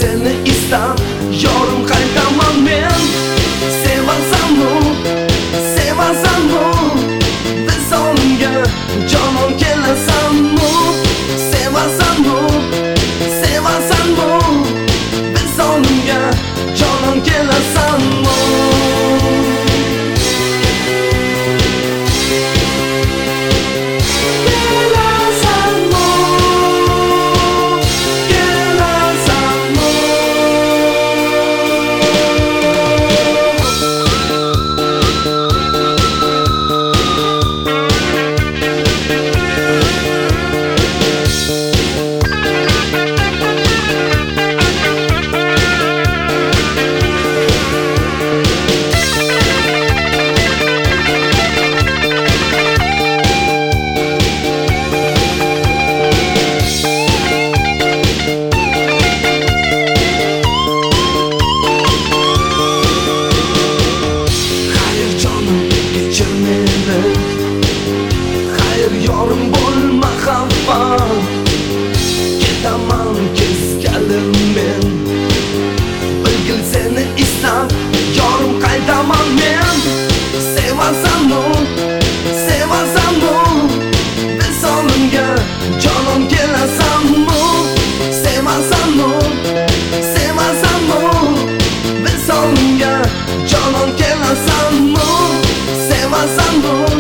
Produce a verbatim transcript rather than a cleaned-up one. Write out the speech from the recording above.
seni istab yorim qaytaman men. Sevasanmi, sevasanmi, visolimga jonon kelasanmi? Sevasanmi, sevasanmi, visolimga jonon kelasanmi? Yorim bo'lma xafa, ketaman keskalim men. Bilgil seni istab yorim qaytaman men. Sevasanmi, sevasanmi, visolimga jonon kelasanmi? Sevasanmi, sevasanmi, visolimga jonon kelasanmi? Sevasanmi